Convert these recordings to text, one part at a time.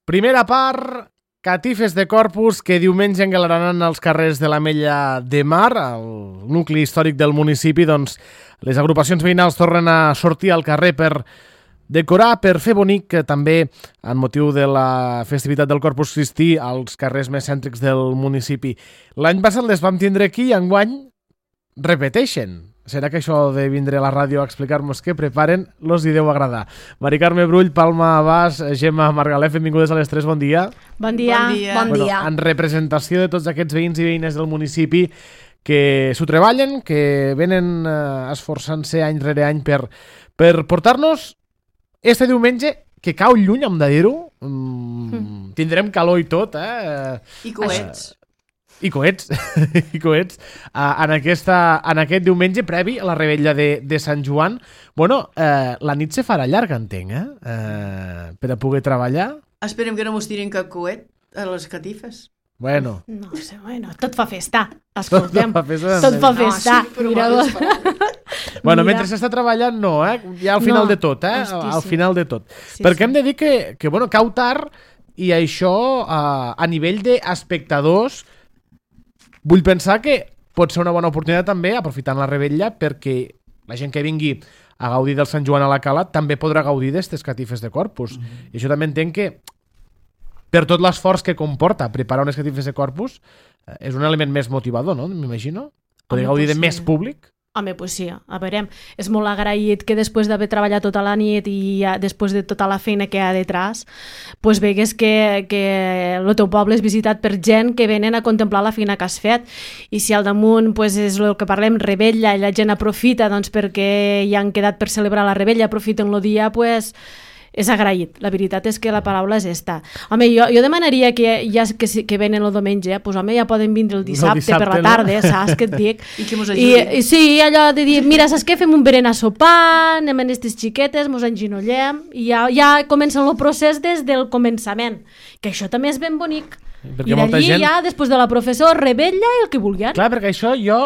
Primera part, catifes de Corpus que diumenge engalanaran els carrers de l'Ametlla de Mar, el nucli històric del municipi. Doncs les agrupacions veïnals tornen a sortir al carrer per decorar, per fer bonic, també en motiu de la festivitat del Corpus Christi als carrers més cèntrics del municipi. L'any passat les vam tindre aquí i enguany repeteixen. Serà que això de vindre a la ràdio a explicar-nos què preparen los hi deu agradar. Mari Carme Brull, Palma Abas, Gemma Margalef, benvingudes a les 3, bon dia. Bon dia. Bon dia. En representació de tots aquests veïns i veïnes del municipi que s'ho treballen, que venen esforçant-se any rere any per portar-nos este diumenge, que cau lluny, hem de dir-ho. Tindrem calor i tot, I coets. I coets, en aquest diumenge previ a la revetlla de Sant Joan. Bueno, la nit se farà llarga, entenc, per a poder treballar. Esperem que no mos tirin cap coet a les catifes. Bueno. No sé, tot fa festa. Escoltem, tot fa festa. Bueno, mentre s'està treballant, no, ja al final de tot, al final de tot. Perquè hem de dir que bueno, cau tard i això a nivell d'espectadors vull pensar que pot ser una bona oportunitat també, aprofitant la revetlla, perquè la gent que vingui a gaudir del Sant Joan a la Cala també podrà gaudir d'aquestes catifes de Corpus. I això també entenc que, per tot l'esforç que comporta preparar unes catifes de Corpus, és un element més motivador, no? M'imagino. Poder gaudir de més públic. Home, pues sí, a veure, és molt agraït que després d'haver treballat tota la nit i després de tota la feina que hi ha detrás, pues vegues que el teu poble és visitat per gent que venen a contemplar la feina que has fet. I si al damunt pues, és el que parlem, revetlla, i la gent aprofita doncs, perquè hi han quedat per celebrar la revetlla, aprofiten el dia, pues, és agraït. La veritat és que la paraula és esta. Home, jo demanaria que ja que venen el diumenge, pues, home, ja poden vindre el dissabte per la tarda, saps què et dic? I que mos ajudi. I sí, allò de dir, mira, saps què? Fem un berenar sopar, anem a aquestes xiquetes, mos enginollem, i ja comença el procés des del començament, que això també és ben bonic. I d'allí ja, després de la professor, revetlla i el que vulguin. Clar, perquè això jo...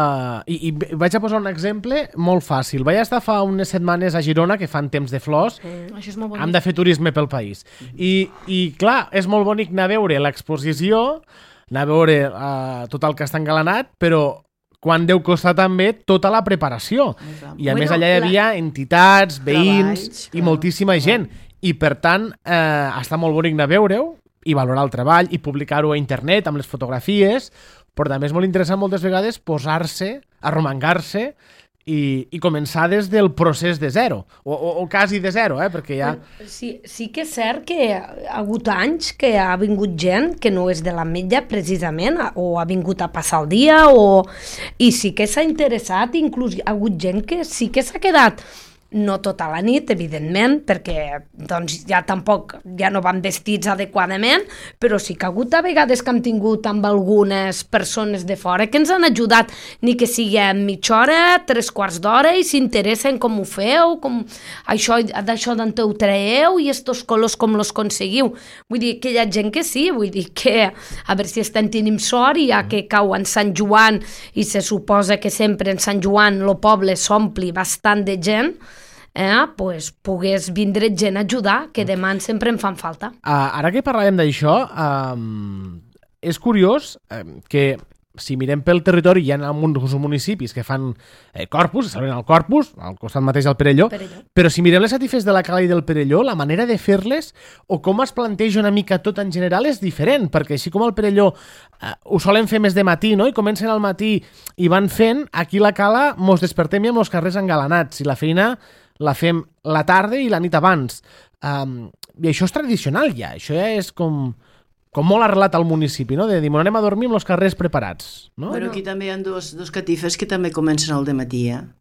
I vaig a posar un exemple molt fàcil. Vaig estar fa unes setmanes a Girona, que fan temps de flors. Això és molt bonic. Hem de fer turisme pel país. I clar, és molt bonic anar a veure l'exposició, anar a veure tot el que està engalanat, però quan deu costar també tota la preparació. I a més allà hi havia entitats, veïns i moltíssima gent. I per tant, està molt bonic anar a veure-ho i valorar el treball i publicar-ho a internet amb les fotografies, però també és molt interessant moltes vegades posar-se, arromangar-se i començar des del procés de zero, o quasi de zero, perquè ja... Sí que és cert que ha hagut anys que ha vingut gent que no és de l'Ametlla precisament, o ha vingut a passar el dia, i sí que s'ha interessat, inclús ha hagut gent que sí que s'ha quedat, no tota la nit, evidentment, perquè doncs, ja no van vestits adequadament, però sí que ha hagut a vegades que hem tingut amb algunes persones de fora que ens han ajudat, ni que sigui mitja hora, 3/4 d'hora, i s'interessen com ho feu, com d'això d'on ho traeu i estos colors com los conseguiu. Vull dir que hi ha gent que sí, vull dir que a veure si estem tenint sort, i ja que cau en Sant Joan i se suposa que sempre en Sant Joan el poble s'ompli bastant de gent, pues pogués vindre gent a ajudar, que demà sempre em fan falta. Ara que parlàvem d'això, és curiós que si mirem pel territori hi ha alguns municipis que fan Corpus, celebren el Corpus, al costat mateix del Perelló, però si mirem les catifes de la Cala i del Perelló, la manera de fer-les o com es planteja una mica tot en general és diferent, perquè així com al Perelló ho solen fer més de matí, no? I comencen al matí i van fent, aquí a la Cala mos despertem i amb els carrers engalanats, i la feina la fem la tarda i la nit abans. I això és tradicional ja, això ja és com molt arrelat al municipi, no? De dir, anem a dormir amb els carrers preparats, no? Però aquí també hi ha dos catifes que també comencen al dematí,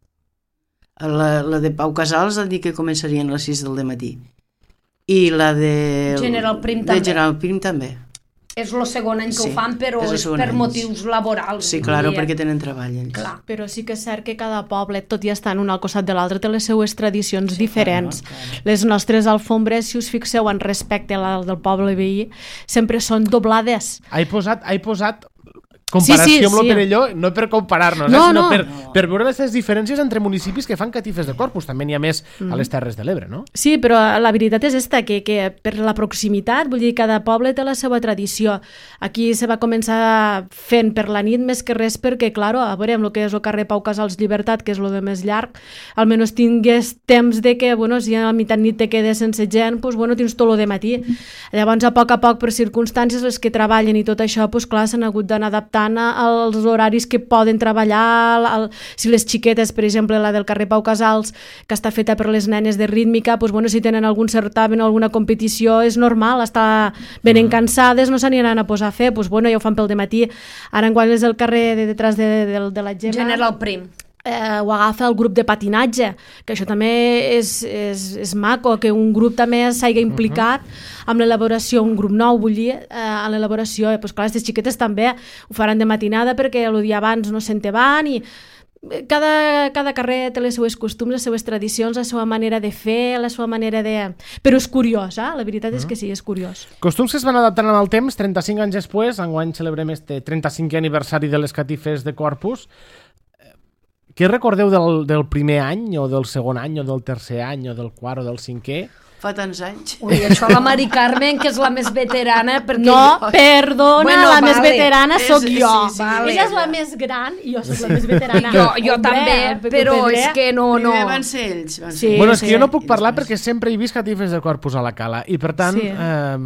La de Pau Casals han dit que començarien a les 6 del dematí. I la de General Prim també. De General Prim també. És el segon any que ho fan, però és per motius laborals. Sí, clar, perquè tenen treball. Clar. Però sí que és cert que cada poble, tot i estar un al costat de l'altre, té les seues tradicions diferents. Clar. Les nostres alfombres, si us fixeu en respecte a les del poble veí, sempre són doblades. He posat comparació amb el Perelló, no per comparar-nos, sinó no. per veure les diferències entre municipis que fan catifes de corpus. També n'hi ha més a les Terres de l'Ebre, no? Sí, però la veritat és esta, que per la proximitat, vull dir, cada poble té la seva tradició. Aquí se va començar fent per la nit més que res perquè, clar, a veure, amb el que és el carrer Pau Casals Llibertat, que és el de més llarg, almenys tingués temps de que, bueno, si a mitjan nit te quedes sense gent, doncs, bueno, tens tot el de matí. Llavors, a poc, per circumstàncies, les que treballen i tot això, doncs, clar, s'han hagut d'anar adaptant als horaris que poden treballar. Si les xiquetes, per exemple, la del carrer Pau Casals, que està feta per les nenes de rítmica, doncs, bueno, si tenen algun certamen o alguna competició, és normal, està ben cansades, no s'aniran a posar a fer, doncs, bueno, ja ho fan pel dematí. Ara, quan és el carrer de detrás de la Gemma... General Prim. Ho agafa el grup de patinatge, que això també és maco, que un grup també s'hagi implicat amb l'elaboració, un grup nou, vull dir, a l'elaboració. Pues clar, les xiquetes també ho faran de matinada perquè el dia abans no se'n te van i cada carrer té les seues costums, les seues tradicions, la seva manera de fer, la seva manera de... Però és curiós, la veritat és que sí, és curiós. Costums que es van adaptant amb el temps, 35 anys després, enguany celebrem este 35è aniversari de les catifes de Corpus. Què recordeu del primer any, o del segon any, o del tercer any, o del quart, o del cinquè? Fa tants anys. Ui, això la Mari Carmen, que és la més veterana, perquè... No, perdona, Bueno, la més veterana sóc jo. sí, vale. Ella és la més gran i jo soc la més veterana. Jo també, però és que no... Primer van ser ells. Sí. Bueno, és que jo no puc parlar perquè sempre he vist catifes de Corpus a la Cala i per tant... Sí.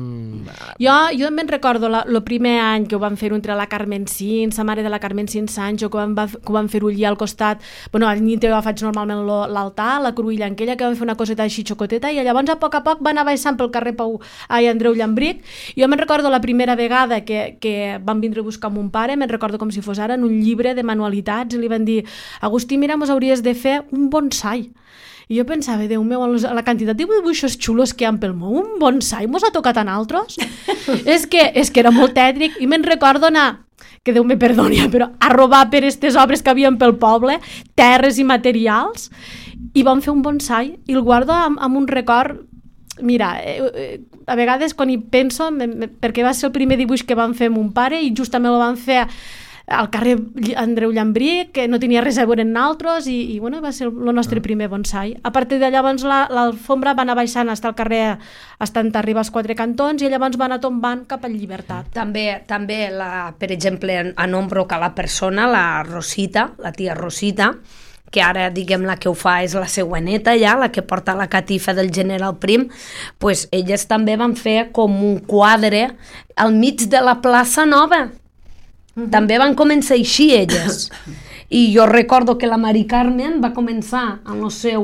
Jo me'n recordo el primer any que ho van fer entre la Carmen Cins, sa mare de la Carmen Cins Sancho, que ho van fer allí al costat. Bueno, al nit jo faig normalment l'altar, la cruïlla en aquella, que van fer una coseta així xocoteta, i llavors a poc va anar baixant pel carrer Andreu Llambric. Jo me'n recordo la primera vegada que van vindre a buscar mon pare, me'n recordo com si fos ara, en un llibre de manualitats, i li van dir: Agustí, mira, mos hauries de fer un bonsai. I jo pensava, Déu meu, a la quantitat de dibuixos xulos que hi ha pel món, un bonsai mos ha tocat a nosaltres? és que era molt tètric, i me'n recordo anar, que Déu me perdoni, però a robar per aquestes obres que havien pel poble, terres i materials, i vam fer un bonsai, i el guardo amb un record. Mira, a vegades quan hi penso, perquè va ser el primer dibuix que van fer mon pare i justament el van fer al carrer Andreu Llambric, que no tenia res a veure amb nosaltres, i bueno, va ser el nostre primer bonsai. A partir de llavors l'alfombra va anar baixant fins al carrer, fins arribar als Quatre Cantons, i llavors va anar tombant cap a Llibertat. També per exemple, a nombro que la persona, la Rosita, la tia Rosita, que ara, diguem, la que ho fa és la seua neta ja, la que porta la catifa del General Prim, pues elles també van fer com un quadre al mig de la plaça Nova. També van començar així elles. I jo recordo que la Mari Carmen va començar amb el seu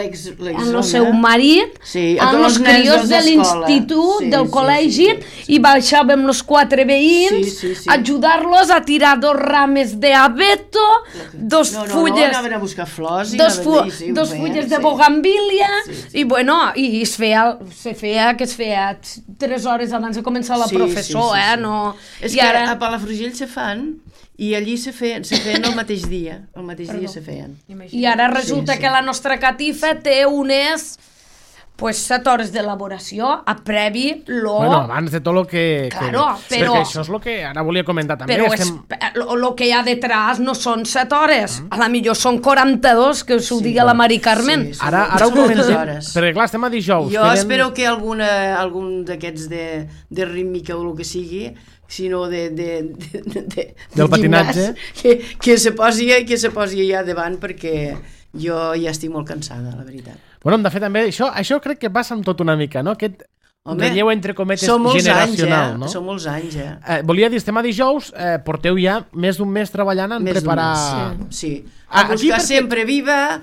marit, amb els crios de l'institut, del col·legi, i baixàvem els 4 veïns a ajudar-los a tirar 2 rames d'abeto, 2 fulles... No, anaven a buscar flors. 2 fulles de bogambília, i bueno, i se feia 3 hores abans de començar la professor, no... És que a Palafrugell se fan... I allí se feien el mateix dia. El mateix dia se feien. I ara resulta que la nostra catifa té unes 7 hores d'elaboració a previ Bueno, abans de tot el que... Claro, però... Perquè això és el que ara volia comentar també. Però el que hi ha detrás no són 7 hores. A la millor són 42, que us ho digui la Mari Carmen. Ara ho comentem. Perquè clar, estem a dijous. Jo espero que algun d'aquests de rítmica o el que sigui, sinó del patinatge, que se posi ja davant, perquè jo ja estic molt cansada, la veritat. Bueno, de fet també això crec que passa amb tot una mica, no? Aquest relleu entre cometes generacional, no? Són molts anys, Volia dir, estem a dijous, porteu ja més d'un mes treballant en preparar... Sí. A buscar sempre viva,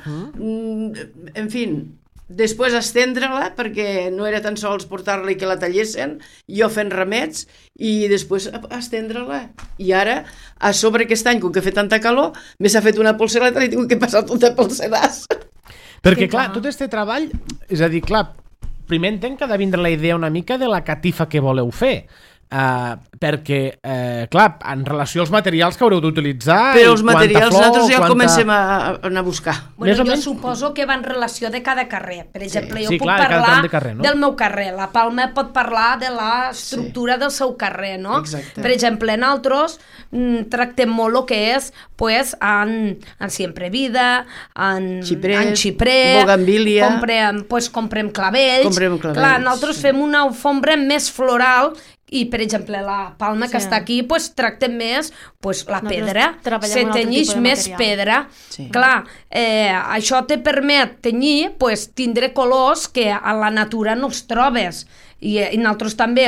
en fi... Després estendre-la, perquè no era tan sols portar-la i que la tallessin, jo fent remets, i després estendre-la. I ara, a sobre aquest any, com que ha fet tanta calor, me s'ha fet una polsereta i he tingut que passar tota pel sedàs. Perquè, clar, tot este treball, és a dir, clar, primer entenc que ha de vindre la idea una mica de la catifa que voleu fer. perquè, clar, en relació als materials que haureu d'utilitzar... Però els materials nosaltres ja comencem a anar a buscar. Bueno, jo suposo que va en relació de cada carrer. Per exemple, jo puc parlar del meu carrer. La Palma pot parlar de l'estructura del seu carrer, no? Exacte. Per exemple, nosaltres tractem molt el que és en Siempre Vida, en xiprer, bugambília, comprem clavells. Clar, nosaltres fem una alfombra més floral i, per exemple, la Palma que està aquí, tractem més la pedra, se tenyix més pedra. Clar, això te permet tenyir, tindre colors que a la natura no els trobes. I nosaltres també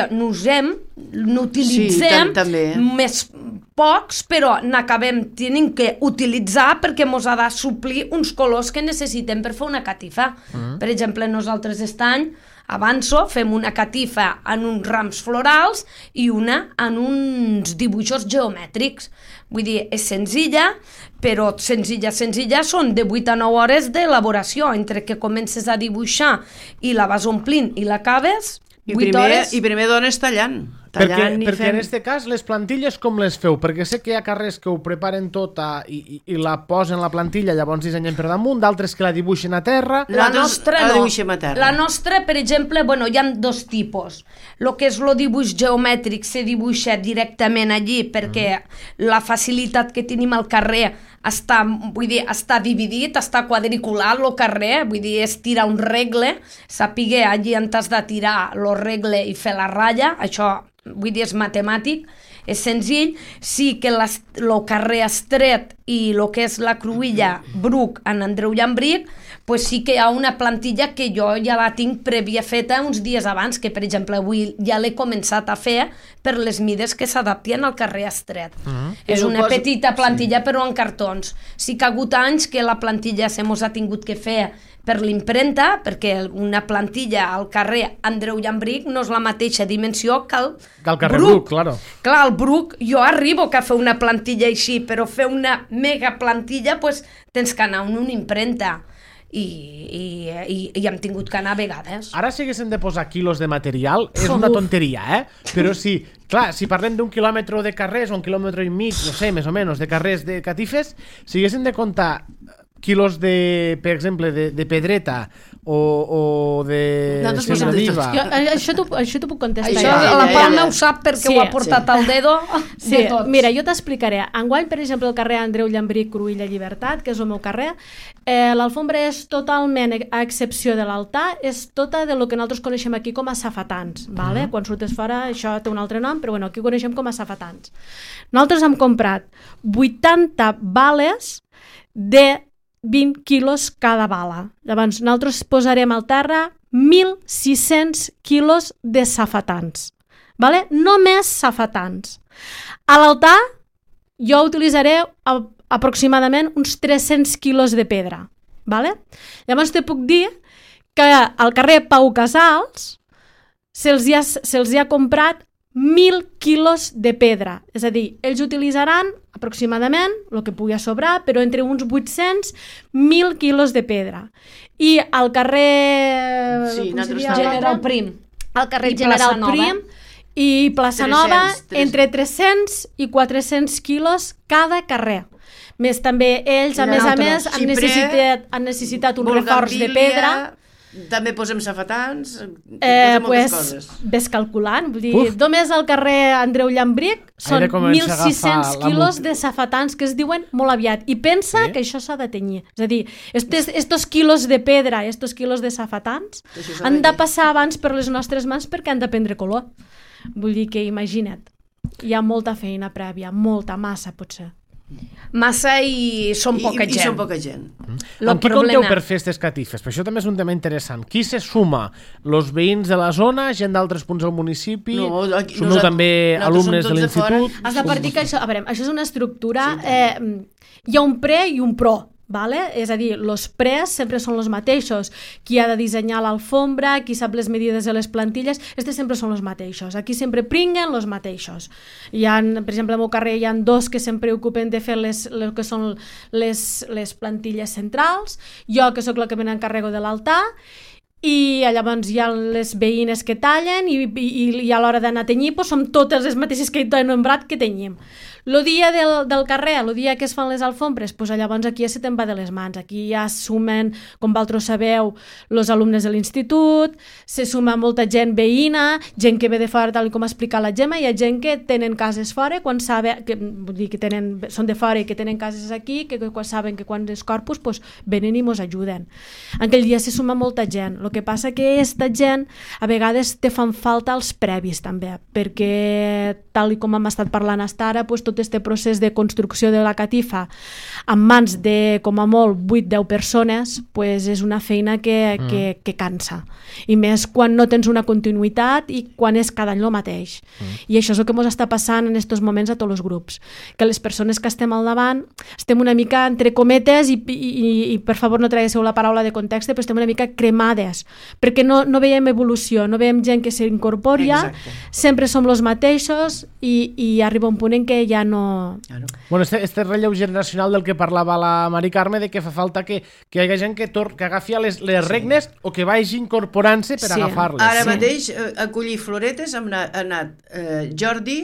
n'utilitzem més pocs, però n'acabem tenint que utilitzar perquè ens ha de suplir uns colors que necessitem per fer una catifa. Per exemple, nosaltres aquest any avanço, fem una catifa en uns rams florals i una en uns dibuixos geomètrics. Vull dir, és senzilla, però senzilla són de 8 a 9 hores d'elaboració. Entre que comences a dibuixar i la vas omplint i l'acabes, 8 hores... I primer dones tallant. Perquè en aquest cas les plantilles com les feu? Perquè sé que hi ha carrers que ho preparen tota i la posen la plantilla, llavors dissenyen per damunt, d'altres que la dibuixen a terra. La nostra no. La nostra, per exemple, hi ha dos tipus. El que és el dibuix geomètric se dibuixa directament allí perquè la facilitat que tenim al carrer està dividit, està quadriculat el carrer, vull dir, és tirar un regle, saber allí on has de tirar el regle i fer la ratlla, això, vull dir, és matemàtic, és senzill. Sí que el carrer estret i el que és la cruïlla Bruc en Andreu Llambric, sí que hi ha una plantilla que jo ja la tinc prèvia feta uns dies abans, que per exemple avui ja l'he començat a fer per les mides que s'adapten al carrer estret. És una petita plantilla però en cartons. Sí que ha hagut anys que la plantilla se mos ha tingut que fer per l'impremta, perquè una plantilla al carrer Andreu Llambric no és la mateixa dimensió que el carrer Bruc, claro. Clar, el Bruc, jo arribo a fer una plantilla així, però fer una mega plantilla, tens que anar en una impremta. I hem tingut que anar a vegades. Ara si haguéssim de posar quilos de material és una tonteria, però si parlem d'un quilòmetre de carrers o un quilòmetre i mig, no sé, més o menys, de carrers de catifes, si haguéssim de comptar quilos de, per exemple, de pedreta o de sembradíva. Això t'ho puc contestar. Això la Palma ho sap perquè ho ha portat al dedo de tots. Mira, jo t'explicaré. Enguany, per exemple, el carrer Andreu Llambric, Cruïlla, Llibertat, que és el meu carrer, l'alfombra és totalment, a excepció de l'altar, és tota de lo que nosaltres coneixem aquí com a safatans. Quan surtes fora, això té un altre nom, però aquí ho coneixem com a safatans. Nosaltres hem comprat 80 bales de 20 quilos cada bala. Llavors, nosaltres posarem al terra 1.600 quilos de safatans. Només safatans. A l'altar jo utilitzaré aproximadament uns 300 quilos de pedra. Llavors te puc dir que al carrer Pau Casals se'ls ha comprat 1.000 quilos de pedra. És a dir, ells utilitzaran aproximadament el que pugui sobrar, però entre uns 800-1.000 quilos de pedra. I al carrer... General Prim. Al carrer General Prim i Plaça Nova, entre 300 i 400 quilos cada carrer. Més també ells, a més, han necessitat un reforç de pedra. També posem safatans, posem moltes coses. Ves calculant, vull dir, només al carrer Andreu Llambric són 1.600 quilos de safatans que es diuen molt aviat. I pensa que això s'ha de tenyir. És a dir, estos quilos de pedra, estos quilos de safatans han de passar abans per les nostres mans perquè han de prendre color. Vull dir que, imagina't, hi ha molta feina prèvia, molta massa potser. Massa i són poca gent. I són poca gent. Amb qui compteu per fer aquestes catifes? Per això també és un tema interessant. Qui se suma? Los veïns de la zona? Gent d'altres punts del municipi? Sumeu també alumnes de l'institut? Has de partir que això és una estructura... Hi ha un pre i un pro. És a dir, els pres sempre són els mateixos. Qui ha de dissenyar l'alfombra, qui sap les medides de les plantilles, sempre són els mateixos. Aquí sempre pringuen els mateixos. Per exemple, al meu carrer hi ha dos que sempre ocupen de fer el que són les plantilles centrals, jo que sóc la que me n'encarrego de l'altar, i llavors hi ha les veïnes que tallen i a l'hora d'anar a tenyir som totes les mateixes que he nombrat que tenyim. El dia del carrer, el dia que es fan les alfombres, llavors aquí ja se te'n va de les mans. Aquí ja sumen, com vosaltres sabeu, els alumnes de l'institut, se suma molta gent veïna, gent que ve de fora, tal com ha explicat la Gemma, hi ha gent que tenen cases fora, vull dir que són de fora i que tenen cases aquí, que saben que quan és Corpus venen i mos ajuden. Aquell dia se suma molta gent. El que passa que aquesta gent a vegades te fan falta els previs també, perquè tal com hem estat parlant fins ara, tot aquest procés de construcció de la catifa en mans de, com a molt, 8-10 persones, és una feina que cansa. I més quan no tens una continuïtat i quan és cada any el mateix. I això és el que ens està passant en aquests moments a tots els grups. Que les persones que estem al davant estem una mica entre cometes i per favor no traguéssiu la paraula de context, però estem una mica cremades, perquè no veiem evolució, no veiem gent que s'incorpora, sempre som els mateixos i arriba un punt en què ja no... Bueno, este relleu generacional del que parlava la Mari Carme, de que fa falta que hi hagi gent que agafi les regnes o que vagi incorporant-se per agafar-les. Ara mateix, a collir floretes ha anat Jordi,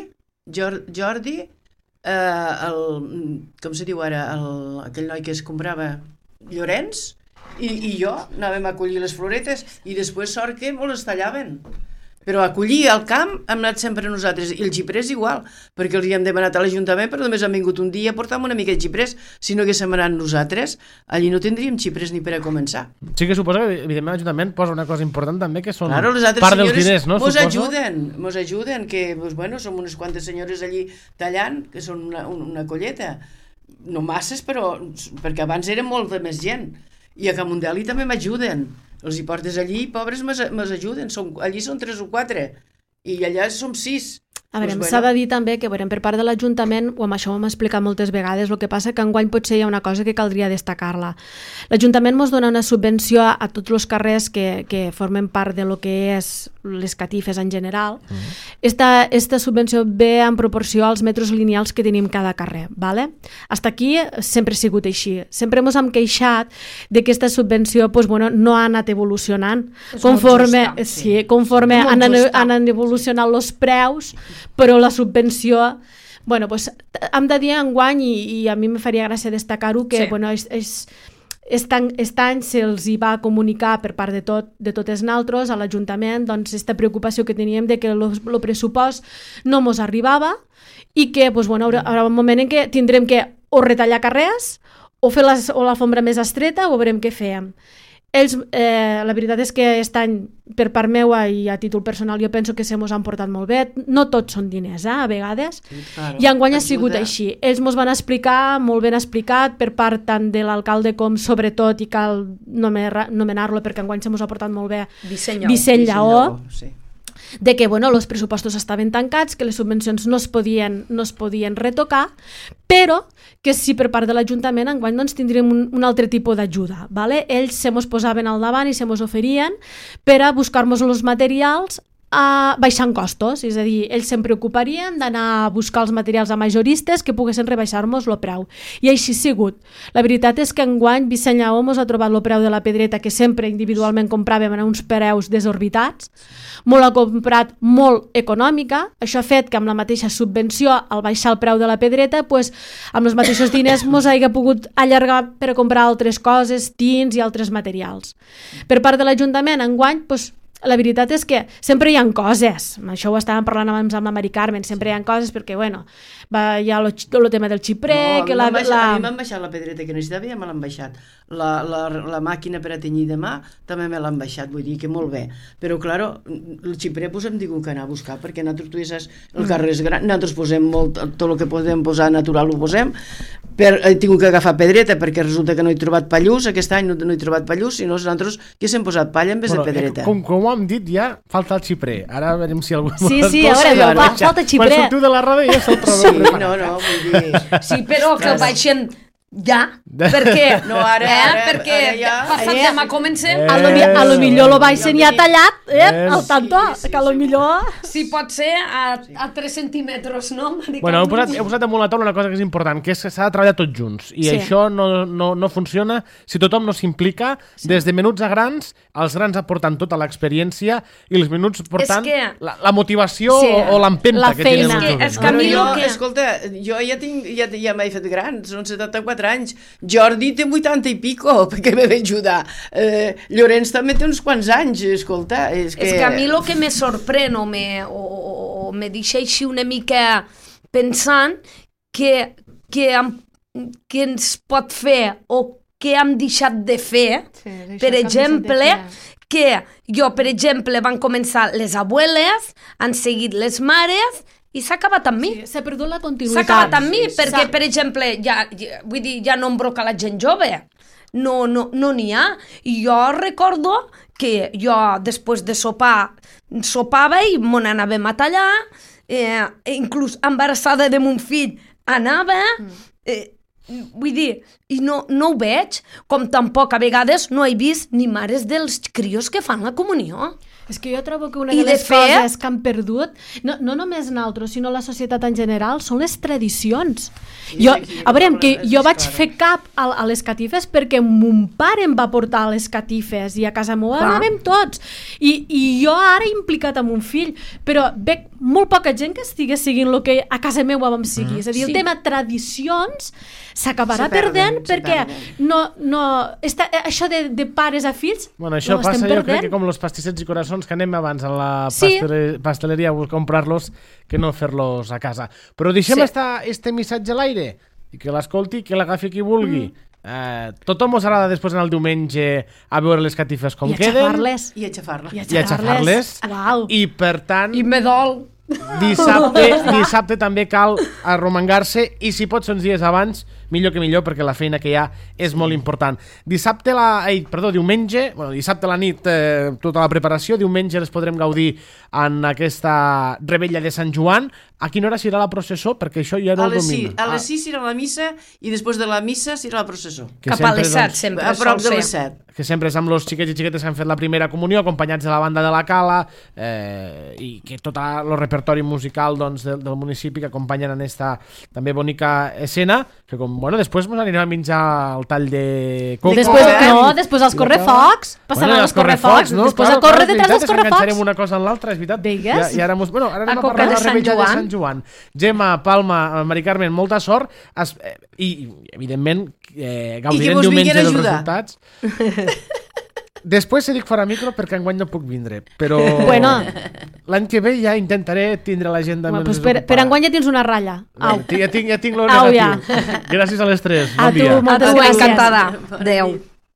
com se diu ara, aquell noi que es comprava, Llorenç, i jo anàvem a collir les floretes i després sort que mos les tallaven. Però a collir al camp hem anat sempre nosaltres, i els xiprers igual, perquè els hi hem demanat a l'Ajuntament, però només han vingut un dia a portar-me una mica de xiprers. Si no haguéssim anat nosaltres, allí no tindríem xiprers ni per a començar. Sí que suposo que evidentment l'Ajuntament posa una cosa important també, que són les part dels diners, no? Mos ajuden, que som unes quantes senyores allí tallant, que són una colleta. No masses, però perquè abans era molta més gent. I a Camundeli també m'ajuden. Els hi portes allí, pobres, m'ajuden. Allí són 3 o 4 i allà som 6. A veure, s'ha de dir també que per part de l'Ajuntament, o amb això ho hem explicat moltes vegades, el que passa que enguany potser hi ha una cosa que caldria destacar-la. L'Ajuntament ens dona una subvenció a tots els carrers que formen part de lo que és les catifes en general. Esta subvenció ve en proporció als metres lineals que tenim cada carrer. Hasta aquí sempre ha sigut així. Sempre ens hem queixat de que aquesta subvenció no ha anat evolucionant. Conforme han anat evolucionant els preus, però la subvenció, hem de dir enguany, i a mi me faria gràcia destacar-ho, que aquest any se'ls hi va comunicar per part de totes nosaltres a l'Ajuntament aquesta preocupació que teníem de que el pressupost no mos arribava i que haurà un moment en què tindrem que o retallar carrers o fer l'alfombra més estreta o veurem què fèiem. La veritat és que aquest any, per part meua i a títol personal, jo penso que se mos han portat molt bé. No tots són diners, a vegades. I enguany ha sigut així. Ells mos van explicar, molt ben explicat, per part tant de l'alcalde com, sobretot, i cal nomenar-lo perquè enguany se mos ha portat molt bé, Vicent Lleó, de que els pressupostos estaven tancats, que les subvencions no es podien retocar, però que si per part de l'Ajuntament enguany tindríem un altre tipus d'ajuda. Ells se mos posaven al davant i se mos oferien per a buscar-nos els materials baixant costos, és a dir, ells se'n preocuparien d'anar a buscar els materials a majoristes que poguessin rebaixar-nos el preu. I així ha sigut. La veritat és que enguany Vicent Lleó mos ha trobat el preu de la pedreta, que sempre individualment compràvem a uns preus desorbitats, molt ha comprat molt econòmica. Això ha fet que amb la mateixa subvenció, al baixar el preu de la pedreta, amb els mateixos diners mos hagi pogut allargar per a comprar altres coses, tints i altres materials. Per part de l'Ajuntament, enguany, la veritat és que sempre hi ha coses. Això ho estàvem parlant abans amb la Mari Carmen, sempre hi ha coses perquè, hi ha el tema del xiprer... A mi m'han baixat la pedreta que necessitava, ja me l'han baixat. La màquina per a tenyir de mà també me l'han baixat, vull dir que molt bé. Però, clar, el xiprer hem tingut que anar a buscar, perquè nosaltres, tu ja saps, el carrer és gran, nosaltres posem tot el que podem posar natural ho posem, he tingut que agafar pedreta perquè resulta que no he trobat pallús, aquest any no he trobat pallús, sinó nosaltres que s'hem posat palla en vez de pedreta. Com ho hem dit, ja falta el xiprer. Ara veurem si algú... Sí, a veure, falta xiprer. Quan sortiu de la roda ja se'l trobeu. Sí, no, vull dir... Sí, però que baixen Ja, perquè... No, ara perquè ja... passat demà comencem... A lo millor lo vaig ensenyar tallat, al tanto, que a lo millor... Si pot ser a 3 centímetres, no? Bueno, heu posat damunt la taula una cosa que és important, que és que s'ha de treballar tots junts. I això no funciona si tothom no s'implica, des de menuts a grans, els grans aportant tota l'experiència i els menuts portant la motivació o l'empenta que tenen els joves. És que a mi escolta, jo ja m'he fet gran, són 74 anys. Jordi té 80 i pico, perquè me va ajudar. Llorenç també té uns quants anys, escolta. És que a mi el que me sorprèn o me deixa així una mica pensant que ens pot fer o que hem deixat de fer, per exemple, que jo, per exemple, van començar les abueles, han seguit les mares, i s'ha acabat amb mi. Sí, s'ha perdut la continuïtat. S'ha acabat amb mi, perquè, per exemple, vull dir, ja no embroca la gent jove. No n'hi ha. I jo recordo que jo, després de sopar, sopava i me n'anàvem a tallar, inclús embarassada de mon fill anava, vull dir, i no ho veig, com tampoc a vegades no he vist ni mares dels crios que fan la comunió. És que jo trobo que una de les coses que han perdut, no només nosaltres, sinó la societat en general, són les tradicions. A veure, que jo vaig fer cap a les catifes perquè mon pare em va portar a les catifes i a casa meva anàvem tots. I jo ara he implicat amb un fill, però veig molt poca gent que estigui seguint el que a casa meva vam seguir. És a dir, el tema tradicions s'acabarà perdent perquè això de pares a fills ho estem passa, jo crec que com els pastissets i coraçons que anem abans a la pasteleria a comprar-los que no fer-los a casa. Però deixem este missatge a l'aire i que l'escolti, que l'agafi qui vulgui. Tothom us agrada després anar el diumenge a veure les catifes com queden i a aixafar-les i per tant i me dol dissabte també cal arromangar-se i si pot ser uns dies abans millor que millor perquè la feina que hi ha és molt important. Diumenge a la nit tota la preparació, diumenge les podrem gaudir en aquesta revetlla de Sant Joan. A quina hora serà la processó? Perquè això ja no ho domino. A les 6 serà la missa i després de la missa serà la processó. Cap a les 7 sempre. A prop de les 7. Que sempre és amb els xiquets i xiquetes que han fet la primera comunió, acompanyats de la banda de la Cala i que tot el repertori musical del municipi que acompanyen en esta també bonica escena, que després ens anirem a menjar el tall de coco. Després els correfocs. Passaran els correfocs. Després a córrer detrás dels correfocs. Enganxarem una cosa en l'altra, és veritat. Digues. I ara anem a parlar de la revetlla de Sant Joan. Gemma, Palma, Mari Carmen, molta sort i evidentment gaudirem diumenge dels resultats. Després dic fora micro perquè enguany no puc vindre, però l'any que ve ja intentaré tindre l'agenda més desocupada. Per enguany ja tens una ratlla. Ja tinc lo negatiu. Gràcies a les tres. Bon dia. A tu, moltes gràcies. Encantada. Adéu.